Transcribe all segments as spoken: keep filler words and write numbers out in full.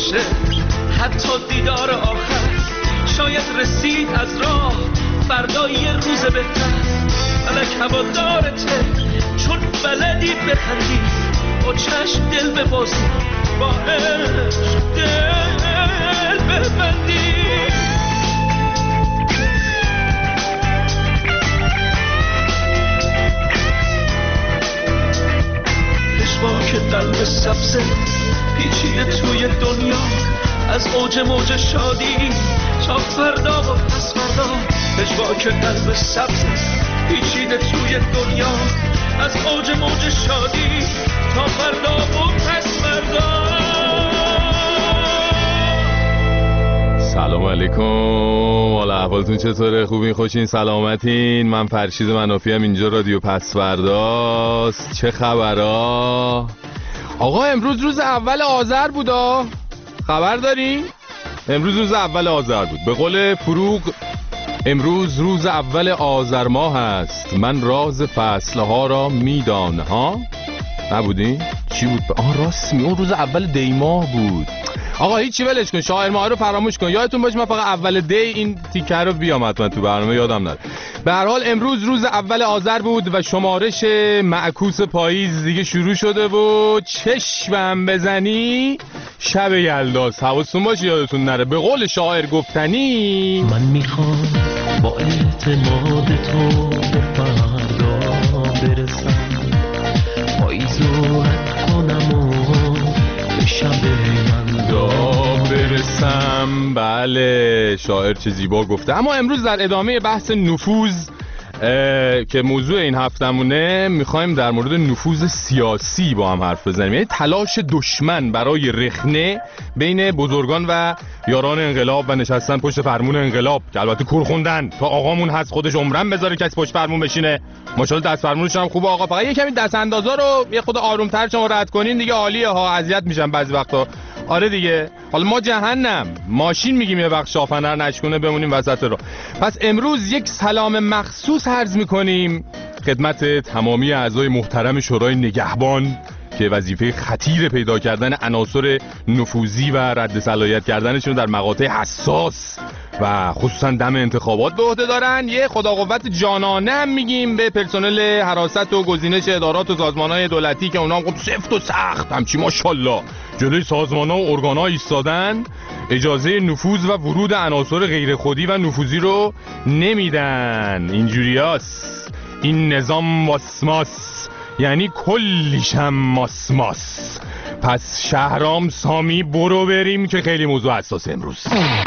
باشه حتی دیدار آخر، شاید رسید از راه فردا یه روز بهتر. فلک هوادارته چون بلدی بخندی، با چشم دل ببازی، با عشق دل ببندی. پشواک قلب سبزه پیچیده توی دنیا، از اوج موج شادی تا فردا و پس فردا. پشواک قلب سبزه پیچیده توی دنیا، از اوج موج شادی تا فردا و پس فردا. سلام علیکم، حالا احوالتون چطوره؟ خوبین؟ خوشین؟ سلامتین؟ من فرشید منافی ام، اینجا رادیو پس فرداست. چه خبرها؟ آقا امروز روز اول آذر بودا، خبر داری؟ امروز روز اول آذر بود. به قول فروغ امروز روز اول آذر ماه هست، من راز فصلها را میدانم. ها نبودی؟ چی بود؟ آه راست می، اون روز اول دی ماه بود. آقا هیچی ولش کن، شاعر ماه رو فراموش کن. یادتون باشه من فقط اول دی این تیکه رو بیام حتما تو برنامه، یادم نره. به هر حال امروز روز اول آذر بود و شمارش معکوس پاییز دیگه شروع شده و چشمم بزنی شب یلداست. حواستون باشه یادتون نره. به قول شاعر گفتنی من میخوام با اعتماد تو به فردا برسم، پاییزو رد کنم و به شب برسم. بله شاعر چه زیبا گفته. اما امروز در ادامه بحث نفوذ که موضوع این هفتمونه، میخوایم در مورد نفوذ سیاسی با هم حرف بزنیم. یعنی تلاش دشمن برای رخنه بین بزرگان و یاران انقلاب و نشستن پشت فرمون انقلاب، که البته کور خوندن تا آقامون هست خودش عمرن بذاره کسی پشت فرمون بشینه. ماشاءالله دست فرمونش هم خوبه آقا، فقط یه کمی دست اندازا رو یه خود آرومتر شما رد کنین دیگه عالیه ها. اذیت میشم بعضی وقتا. آره دیگه، حالا ما جهنم ماشین میگیم یه وقت شافنر نشکنه بمونیم وسط رو. پس امروز یک سلام مخصوص عرض میکنیم خدمت تمامی اعضای محترم شورای نگهبان که وظیفه خطیر پیدا کردن عناصر نفوذی و رد صلاحیت کردنشون در مقاطع حساس و خصوصا دم انتخابات به عهده دارن. یه خداقوت جانانه هم میگیم به پرسنل حراست و گزینش ادارات و سازمان‌های دولتی که اونا هم سفت و سخت همچی ماشاءالله جلوی سازمان‌ها و ارگان‌ها ایستادن، اجازه نفوذ و ورود عناصر غیر خودی و نفوذی رو نمیدن. اینجوریاست این نظام واسماس، یعنی کلیشم ماسماس. پس شهرام سامی برو بریم که خیلی موضوع حساس امروز.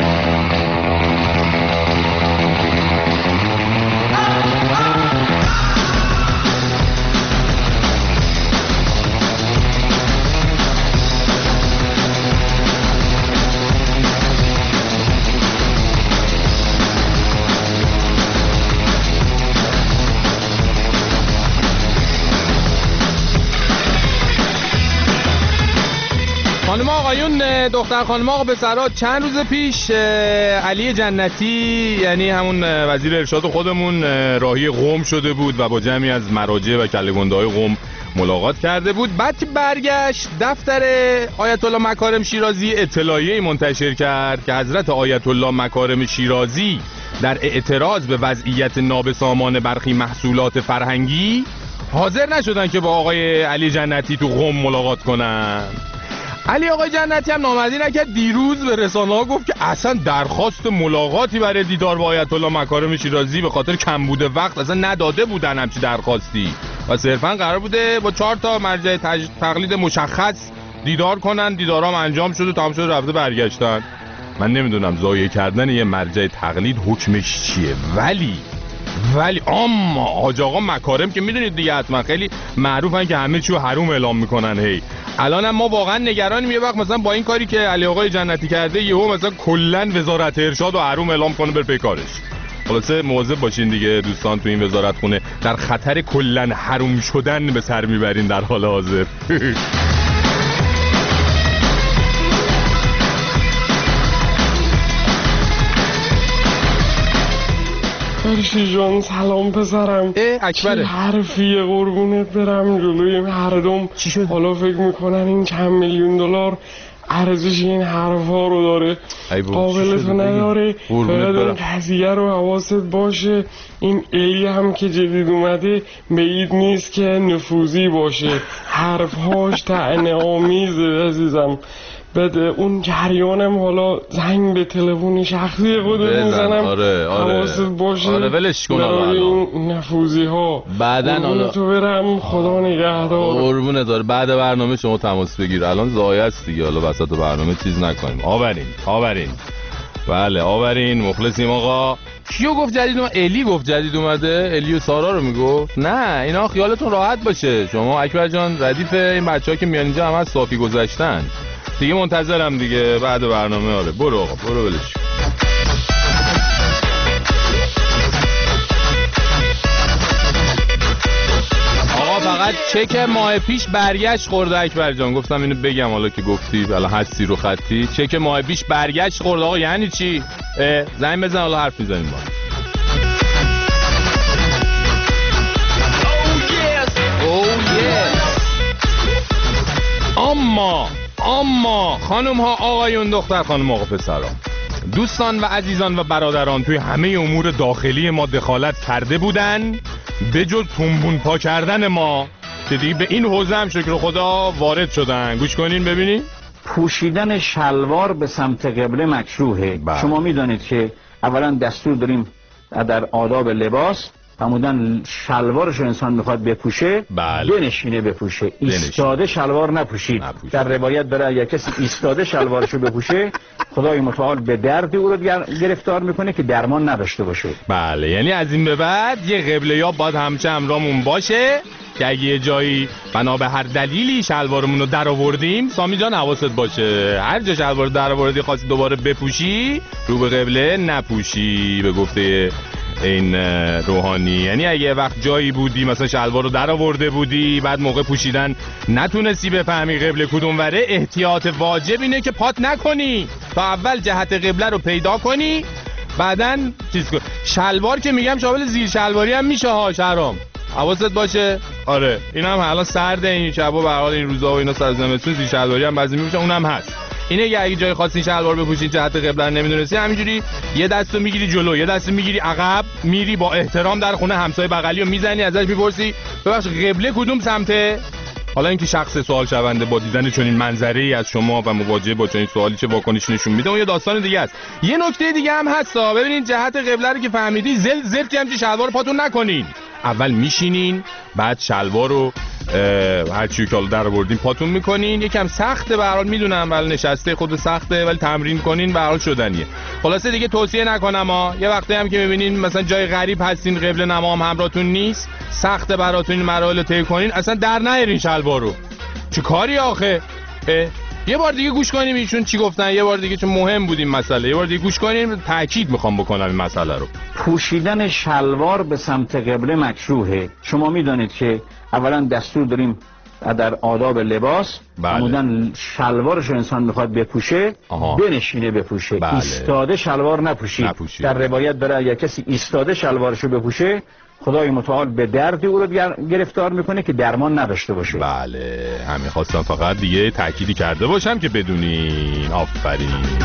خانم آقایون، دختر خانم آقا پسرها، چند روز پیش علی جنتی یعنی همون وزیر ارشاد خودمون راهی قم شده بود و با جمعی از مراجع و کله‌گنده‌های قم ملاقات کرده بود. بعد که برگشت دفتر آیت الله مکارم شیرازی اطلاعیه‌ای منتشر کرد که حضرت آیت الله مکارم شیرازی در اعتراض به وضعیت نابسامان برخی محصولات فرهنگی حاضر نشدن که با آقای علی جنتی تو قم ملاقات کنن. علی آقای جنتی هم نامردی نکرد، دیروز به رسانه‌ها گفت که اصلا درخواست ملاقاتی برای دیدار با آیت الله مکارم شیرازی به خاطر کمبود وقت اصلا نداده بودن همچی درخواستی و صرفا قرار بوده با چهار تا مرجع تج... تقلید مشخص دیدار کنن. دیدارام انجام شده، تمام شده، رفته برگشتن. من نمیدونم ضایع کردن یه مرجع تقلید حکمش چیه، ولی ولی اما حاج آقا مکارم که میدونید دیگه حتما خیلی معروفن که همه چیو حروم اعلام میکنن. هی الان هم ما واقعا نگرانیم یه وقت مثلا با این کاری که علی آقای جنتی کرده یهو مثلا کلا وزارت ارشاد و حروم اعلام کنه بر پی کارش. خلاصه مواظب باشین دیگه دوستان، تو این وزارت خونه در خطر کلا حروم شدن به سر میبرین در حال حاضر. فرشی جان سلام پسرم. اه اکبره چه حرفیه قربونت برم، جلوی مردم چی شد؟ حالا فکر میکنن این چند میلیون دلار ارزش این حرفا رو داره، قابلتو نداره. فقط اون قضیه رو حواست باشه این الی هم که جدید اومده بعید نیست که نفوذی باشه، حرفهاش طعنه آمیزه عزیزم. بعد اون جریانم حالا زنگ به تلفن شخصی خودت میزنم. آره آره حواست باشه. آره ولش کن برای این نفوذی ها بعدن حالا تو برم خدا نگهدار. قربونت داره. بعد برنامه شما تماس بگیر، الان ضایع است دیگه، حالا وسط برنامه چیز نکنیم. آورین آورین بله آورین مخلصیم آقا. کیو گفت جدید اومده؟ الی گفت جدید اومده. الی و سارا رو میگفت. نه اینا خیالتون راحت باشه. شما اکبر جان ردیف این بچه‌ها که میان اینجا همه از صافی گذشتن دیگه. منتظرم دیگه بعد برنامه. آره برو آقا برو ولش. آقا فقط چک ماه پیش برگشت خورده اکبر جان، گفتم اینو بگم حالا که گفتی الان هستی رو خطی. چک ماه پیش برگشت خورده. آقا یعنی چی؟ زنگ بزن حالا حرف میزنیم با. اما اما خانم ها آقایون دختر خانم آقا پسران دوستان و عزیزان و برادران توی همه امور داخلی ما دخالت کرده بودن به جز تنبون پا کردن ما که دیگه به این حوزه هم شکر خدا وارد شدن. گوش کنین ببینین. پوشیدن شلوار به سمت قبله مکروهه. بله. شما میدانید که اولا دستور داریم در آداب لباس فرمودن شلوارش رو انسان میخواد بپوشه بله. بنشینه بپوشه، ایستاده شلوار نپوشید. نپوشه. در روایت داره اگر کسی ایستاده شلوارش رو بپوشه خدای متعال به درد او رو گرفتار میکنه که درمان نداشته باشه. بله یعنی از این به بعد یه قبله یا باید همچه همراهمون باشه که اگه یه جایی بنا به هر دلیلی شلوارمون رو در آوردیم سامی جان حواست باشه هر جا شلوار در آوردی خواستی دوباره بپوشی رو به قبله نپوشی به گفته این روحانی. یعنی اگه وقت جایی بودی مثلا شلوار رو در آورده بودی بعد موقع پوشیدن نتونستی بفهمی قبله کدوم وره، احتیاط واجب اینه که پات نکنی تا اول جهت قبله رو پیدا کنی بعدن چیز کن. شلوار که میگم شامل زیر شلواری هم میشه ها شهرام، حواست باشه. آره این هم الان سرده این شبا به حال این روزا و اینا سر زمستون زیر شلواری هم بعضی میپوشن اونم هست. اینه که اگه جای خاصی شلوار بپوشی جهت قبله نمیدونستی همینجوری یه دستو میگیری جلو یه دستو میگیری عقب میری با احترام در خونه همسایه بغلی رو میزنی ازش میپرسی ببخش قبله کدوم سمته. حالا اینکه شخص سوال شونده با دیدن چنین منظره‌ای از شما و مواجهه با چنین سوالی چه واکنش نشون میده اون یه داستان دیگه است. یه نکته دیگه هم هستا ببینید جهت قبله رو که فهمیدی زل زرتی هم شلوار پاتون نکنین. اول میشینین بعد شلوار رو هر چی که در آوردین پاتون میکنین. یکم سخته به هر حال میدونم ولی نشسته خود سخته ولی تمرین کنین به هر حال شدنیه. خلاصه دیگه توصیه نکنم ها. یه وقتی هم که میبینین مثلا جای غریب هستین قبله نما هم همراهتون نیست سخته براتون این مراحل طی کنین اصلا در نیارین شلوار رو. چه کاری آخه؟ یه بار دیگه گوش کنیم ایشون چی گفتن یه بار دیگه چون مهم بود این مسئله یه بار دیگه گوش کنیم تاکید میخوام بکنم این مسئله رو. پوشیدن شلوار به سمت قبله مکروهه. شما میدانید که اولا دستور داریم در آداب لباس فرمودن شلوارش رو انسان میخواد بپوشه آها. بنشینه بپوشه بله. ایستاده شلوار نپوشید. نپوشید در روایت داره اگر کسی ایستاده شلوارش رو بپوشه خدای متعال به درد او رو گرفتار میکنه که درمان نداشته باشه. بله همین خواستم فقط دیگه تأکیدی کرده باشم که بدونین. آفرین.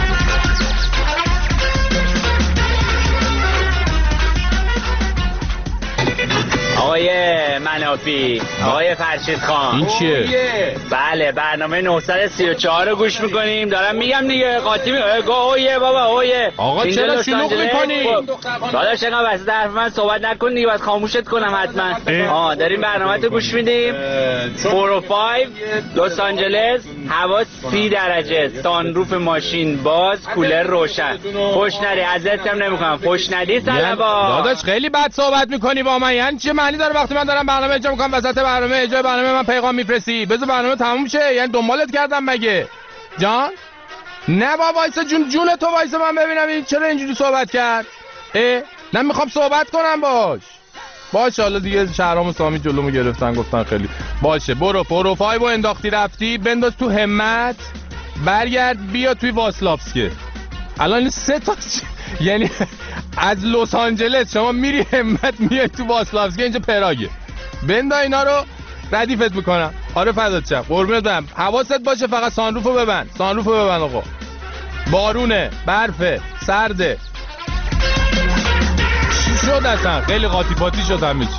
آقای منافی آقای فرشید خان این چیه؟ بله برنامه نهصد و سی و چهار رو گوش میکنیم دارم میگم دیگه قاطی می اوه بابا اوه آقا چرا شلوغ میکنی؟ داداش اینقدر وسط حرف من صحبت نکن دیگه باید خاموشت کنم حتما. آه داریم برنامه تو گوش میدیم. چهار و پنج لس آنجلس هوا سی درجه سانروف ماشین باز کولر روشن خوش ندی ازتم نمیکنم خوش ندی سلبا. داداش خیلی بد صحبت میکنی با من یعنی چه معنی داره وقتی من دارم برنامه اجرا میکنم وسط برنامه اجرا برنامه من پیغام میفرستی؟ بذار برنامه تموم شه. یعنی دنبالت کردم مگه جان؟ نه بابا وایسا جون جون تو وایسا من ببینم این چرا اینجوری صحبت کرد. اه نه میخوام صحبت کنم باش باشه. حالا دیگه شهرام و سامی جلومو گرفتن گفتن خیلی باشه برو پروفایل رو انداختی رفتی بنداز تو همت برگرد بیا توی واسلافسکی. الان سه تا یعنی از لس آنجلس شما میری همت میای تو واسلافسکی اینجا پراگه بندا اینا رو ردیفت میکنم. آره فدات شم قربونت برم. حواست باشه فقط سانروفو ببند، سانروفو ببند آقا. بارونه، برفه، سرده. چی شد اصلا؟ خیلی قاطی پاتی شد همه چی.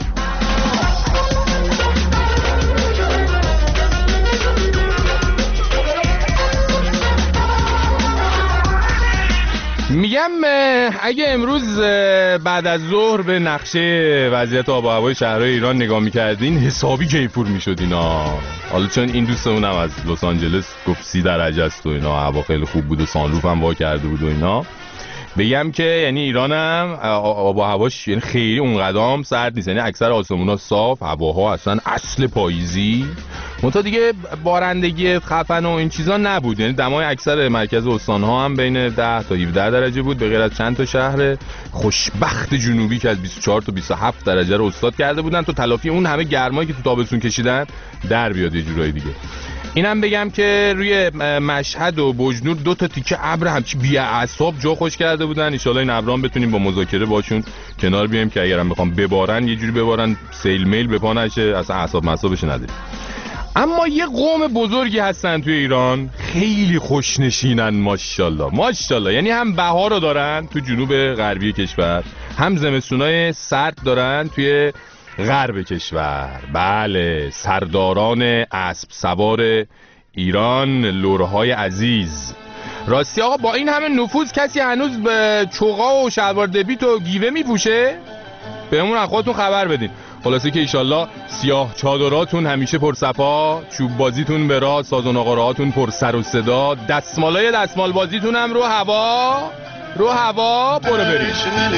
میگم اگه امروز بعد از ظهر به نقشه وضعیت آب و هوای شهرهای ایران نگاه میکردین حسابی کیفور میشد اینا. حالا چون این دوستمون هم از لس آنجلس گفت سی درجه است و اینا، هوا خیلی خوب بود و سانروف هم وا کرده بود و اینا، بگم که یعنی ایرانم آب و هواش یعنی خیلی اونقدام سرد نیست، یعنی اکثر آسمونا صاف، هواها اصلا اصل پاییزی. منتها دیگه بارندگی خفن و این چیزا نبود، یعنی دمای اکثر مرکز استان‌ها هم بین ده تا هفده درجه بود، به غیر از چند تا شهر خوشبخت جنوبی که از بیست و چهار تا بیست و هفت درجه رو استاد کرده بودن تا تلافی اون همه گرمایی که تو تابستون کشیدن در بیاد یه جورایی دیگه. اینم بگم که روی مشهد و بجنور دو تا تیکه ابر همچی بی اعصاب جا خوش کرده بودن. ان شاءالله این ابرام بتونیم با مذاکره باشون کنار بیایم که اگرم بخوام ببارن یه جوری ببارن سیل میل به پا نشه، اصلا اعصاب مصابش نداره. اما یه قوم بزرگی هستن توی ایران، خیلی خوشنشینن ماشاءالله ماشاءالله، یعنی هم بهار رو دارن تو جنوب غربی کشور، هم زمستونای سرد دارن توی غرب کشور. بله، سرداران اسب سوار ایران، لورهای عزیز. راستی آقا با این همه نفوذ کسی هنوز به چوغا و شلوار دبیت و گیوه میپوشه؟ بهمون از خودتون خبر بدین. خلاصه که ایشالله سیاه چادراتون همیشه پرصفا، چوب بازیتون به راه، ساز و ناقارهاتون پر سر و صدا، دستمالای دستمال بازیتون هم رو هوا رو هوا برو برید.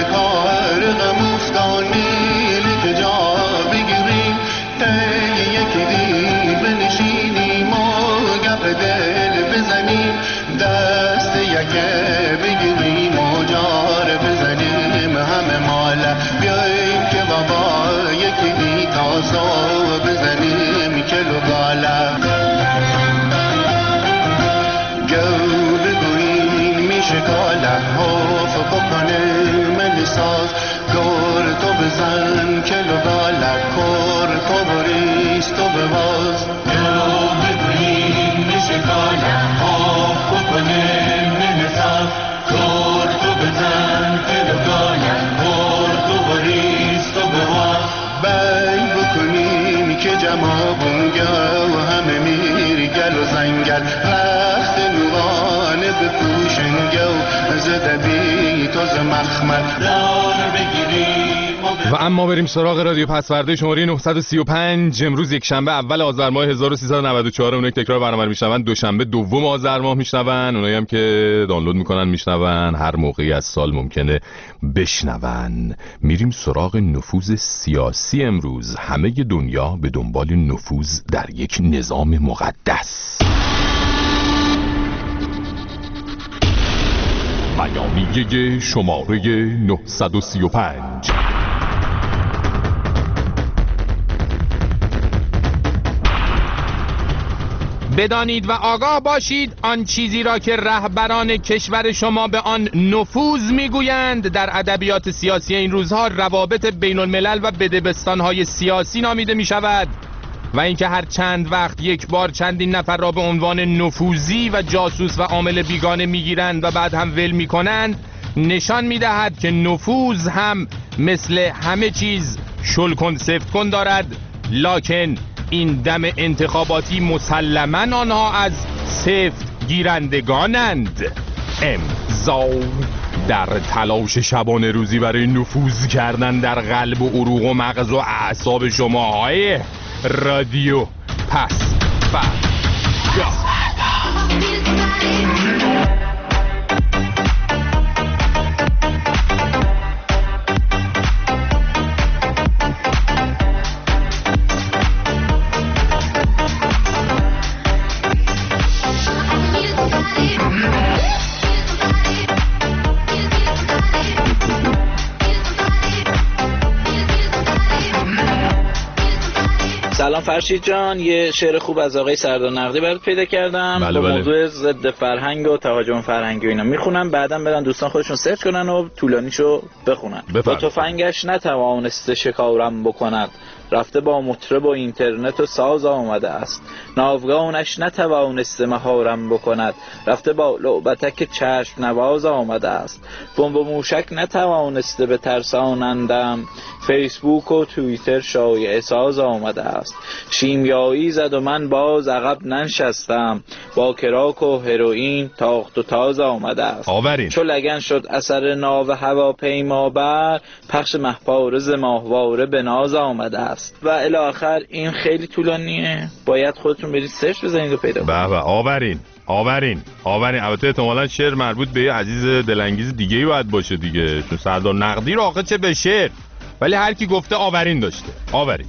دست یکه بگیریم و جار بزنیم همه ماله، بیاییم که بابا یکی بی تاسا بزنیم کلو بالا. گو بگوییم میشه کاله حاف بکنه من ساز، کار تو بزن کلو بالا، کار تو بریست تو بواز. گو بگوییم میشه کاله حاف بکنه من ساز، کار تو بزن کلو بالا، کار تو بریست تو بواز. بی بکنیم که جمع بونگا و همه میری گل و زنگل، رخت نوانه بپوشنگا و زده بی توز مخمل دار بگیریم. و اما بریم سراغ رادیو پسورده شماره نهصد و سی و پنج. امروز یک شنبه اول آذر ماه هزار و سیصد و نود و چهار. اونایی که تکرار برنامه رو میشنون دوشنبه دوم آذر ماه میشنون، اونایی هم که دانلود میکنن میشنون هر موقعی از سال ممکنه بشنون. میریم سراغ نفوذ سیاسی امروز. همه دنیا به دنبال نفوذ در یک نظام مقدس. بیانیه شماره نهصد و سی و پنج. بدانید و آگاه باشید آن چیزی را که رهبران کشور شما به آن نفوذ میگویند در ادبیات سیاسی این روزها روابط بین الملل و بدبستان‌های سیاسی نامیده می شود و اینکه هر چند وقت یک بار چندین نفر را به عنوان نفوذی و جاسوس و عامل بیگانه میگیرند و بعد هم ول میکنند نشان میدهد که نفوذ هم مثل همه چیز شل کن سفت کن دارد، لکن این دم انتخاباتی مسلماً آنها از سفت گیرندگانند. امضا در تلاش شبانه روزی برای نفوذ کردن در قلب و عروق و مغز و اعصاب شماهای رادیو پسورده. سلام فرشید جان، یه شعر خوب از آقای سردار نقدی برات پیدا کردم. بله با بله. موضوع ضد فرهنگ و تهاجم فرهنگی و اینا میخونم، بعدم بدن دوستان خودشون سرچ کنن و طولانیشو بخونن. با تفنگش نتوانسته شکارم بکند، رفته با مطرب و اینترنت و ساز آمده است. ناوگانش نتوانسته مهارم بکند، رفته با لعبتک چشم نواز آمده است. بمب و موشک نتوانسته به ترسانندم، فیسبوک و توییتر شایعه ساز آمده است. شیمیایی زد و من باز عقب ننشستم، با کراک و هروئین تاخت و تاز آمده است. آورین. چو لگن شد اثر ناو هواپیما بر، پخش مهپارز ماهواره به ناز آمده است. و الی آخر. این خیلی طولانیه، باید خودتون برید سرچ بزنید و پیدا کنید. به به آورین آورین آورین. البته احتمالاً شعر مربوط به یه عزیز دلانگیز دیگه‌ای باید باشه دیگه، چون سردار نقدی رو آخه چه به شعر، ولی هر کی گفته آورین داشته. آورین.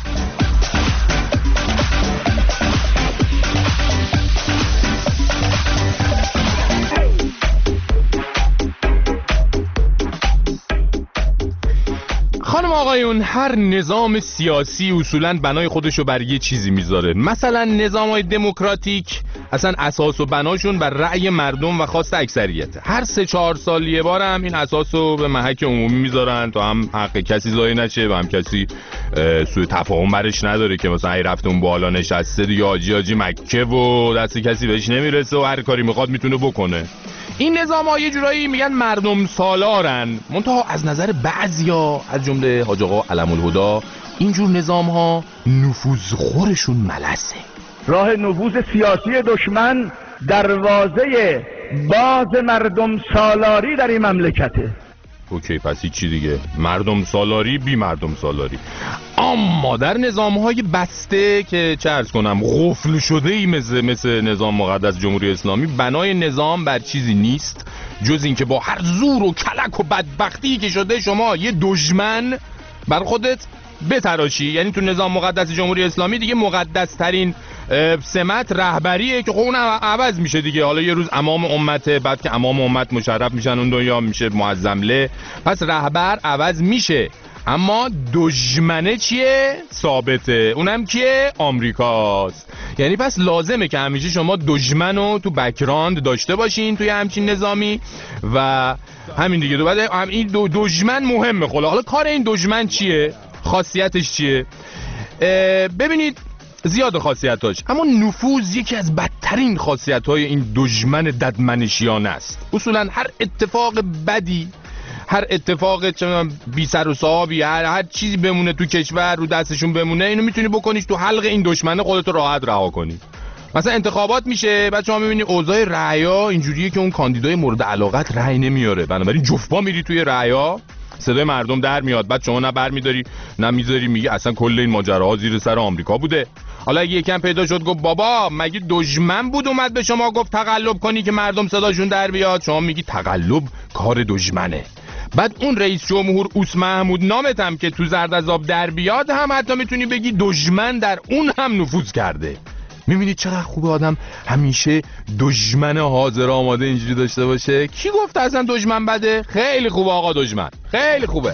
خانم آقایون، هر نظام سیاسی اصولاً بنای خودشو بر یه چیزی میذاره. مثلا نظام‌های دموکراتیک اصلا اساس و بناشون بر رأی مردم و خواست اکثریت. هر سه چهار سال یه بار هم این اساسو به محک عمومی میذارن تا هم حق کسی ضایع نشه و هم کسی سوء تفاهم برش نداره که مثلا ای رفته اون بالا نشسته یا آجی آجی مکه و دست کسی بهش نمیرسه و هر کاری میخواد میتونه بکنه. این نظام‌ها یه جورایی میگن مردم سالارن، منتها از نظر بعضیا از جمله حاج آقا علم الهدی اینجور نظام‌ها نفوذخورشون ملسه. راه نفوذ سیاسی دشمن دروازه باز مردم سالاری در این مملکته. اوکی، پس چی دیگه؟ مردم سالاری بی مردم سالاری. اما در نظام‌های بسته که چه عرض کنم قفل شده‌ای مثل مثل نظام مقدس جمهوری اسلامی، بنای نظام بر چیزی نیست جز این که با هر زور و کلک و بدبختی که شده شما یه دشمن بر خودت بتراشی. یعنی تو نظام مقدس جمهوری اسلامی دیگه مقدس ترین سمت رهبریه که خب اون عوض میشه دیگه. حالا یه روز امام امته، بعد که امام امت مشرف میشن اون دنیا میشه معظمله، پس رهبر عوض میشه. اما دشمنه چیه؟ ثابته. اونم کیه؟ آمریکاست. یعنی پس لازمه که همیشه شما دشمنو تو بک‌گراند داشته باشین توی همچین نظامی و همین دیگه. بعد هم این دو دشمن مهمه. خلا حالا کار این دشمن چیه؟ خاصیتش چیه؟ ببینید زیاد خاصیتاش، اما نفوذ یکی از بدترین خاصیت‌های این دشمن ددمنشیانه است. اصولا هر اتفاق بدی، هر اتفاق چه بی سر و صاحبی، هر هر چیزی بمونه تو کشور رو دستشون بمونه، اینو میتونی بکنیش تو حلق این دشمنه، خودت راحت رها کنی. مثلا انتخابات میشه، بعد شما میبینی اوضاع رأیا اینجوریه که اون کاندیدای مورد علاقت رأی نمیاره، بنابراین جفبا میری توی رأیا، صدای مردم در میاد، بعد شما نه برمیداری نه میذاری، میگی اصلا کل این ماجراها زیر سر آمریکا بوده. حالا اگه یکم پیدا شد گفت بابا مگه دشمن بود اومد به شما گفت تقلب کنی که مردم صداشون در بیاد، شما میگی تقلب کار دشمنه. بعد اون رئیس جمهور اوس محمود نامت هم که تو زرد از آب در بیاد هم حتی میتونی بگی دشمن در اون هم نفوذ کرده. میبینید چقدر خوبه آدم همیشه دشمن حاضر آماده اینجوری داشته باشه. کی گفت اصلا دشمن بده؟ خیلی خوبه آقا دشمن، خیلی خوبه.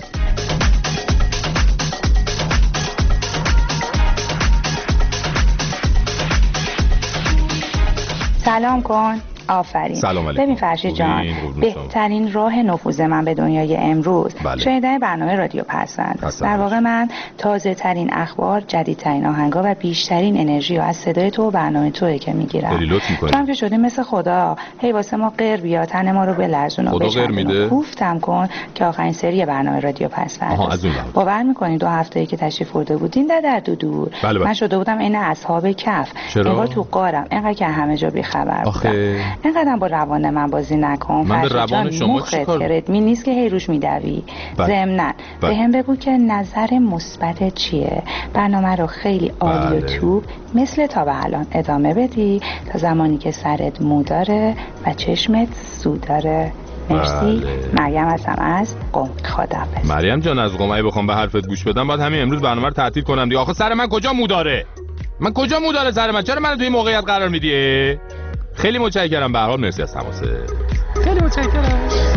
سلام کن. آفرین. سلام علیکم. ببین فرشید جان، بهترین راه نفوذ من به دنیای امروز بله. شنیدن برنامه رادیو پسوند است. در واقع من تازه ترین اخبار، جدیدترین آهنگا و بیشترین انرژی رو از صدای تو و برنامه توئه که میگیرم. تو هم که شدی مثل خدا، هی واسه ما غیر بیا، تن ما رو بلرزون و بشکنون. گفتم کن که آخرین سری برنامه رادیو پسوند است. باور میکنی دو هفته‌ای که تشریف برده بودین در در دو دور بله بله. من شده بودم عین اصحاب کهف، انگار تو غارم، اینقدر که همه جا بی خبر بودم. اینقدر با روان من بازی نکن. من به روان شما چیکار؟ می نیست که هی روش میدوی. ضمناً به هم بگو که نظر مثبت چیه، برنامه رو خیلی عالی و توپ مثل تا به الان ادامه بدی تا زمانی که سرت مو داره و چشمت سو داره. مرسی. بله. مریم هستم از قم. خداحافظ. مریم جان از قم. اگه بخوام به حرفت گوش بدم بعد همین امروز برنامه رو تعطیل کنم دیگه. آخه سر من کجا مو داره؟ من کجا مو داره سر من؟ چرا منو توی موقعیت قرار میدی؟ خیلی متشکرم. به هر حال مرسی از تماست. خیلی متشکرم.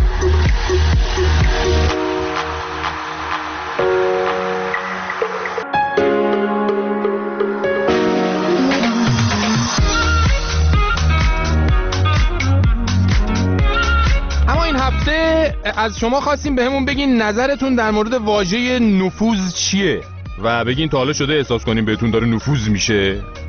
اما این هفته از شما خواستیم بهمون بگین نظرتون در مورد واژه نفوذ چیه؟ و بگین تا حالا شده احساس کنیم بهتون داره نفوذ میشه؟